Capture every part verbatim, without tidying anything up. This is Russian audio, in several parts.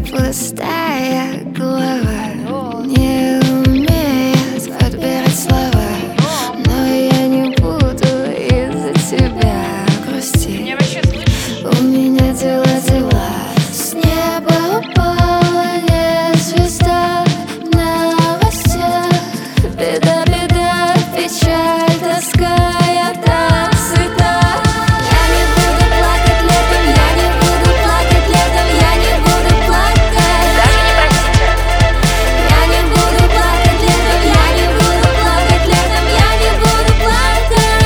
пустая голова не умеет подбирать слова, но я не буду из-за тебя грустить. У меня дела, дела. С неба упала не звезда, на новостях беда, беда, печаль, тоска, я так сыта. Я не буду плакать летом, я не буду плакать летом, я не буду плакать. Даже не простите. Я не буду плакать летом, я не буду плакать летом, я не буду плакать.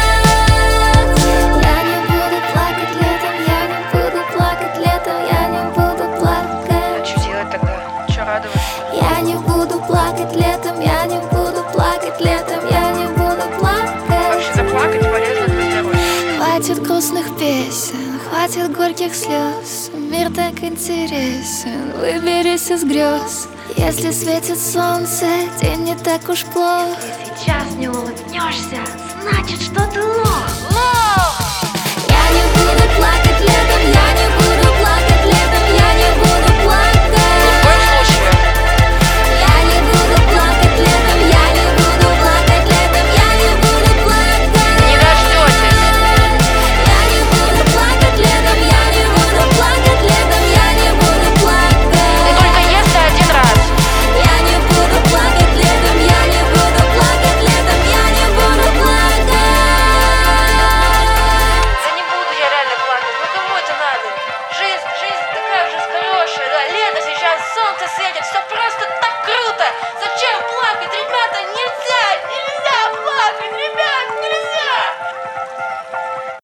Я не буду плакать летом, я не буду плакать летом, я не буду А плакать. что делать тогда? Че радоваться? Я не буду плакать летом, я не буду плакать летом, я не буду плакать. Вообще-то плакать полезно для здоровья. Хватит грустных песен, хватит горьких слез. Мир так интересен, выберись из грез. Если светит солнце, день не так уж плох. Сейчас не улыбнешься, значит, что ты лох. Лох!